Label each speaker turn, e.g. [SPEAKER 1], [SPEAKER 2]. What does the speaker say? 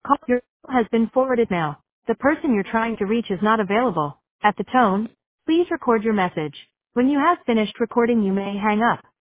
[SPEAKER 1] Call your call has been forwarded now. The person you're trying to reach is not available. At the tone, please record your message. When you have finished recording, you may hang up.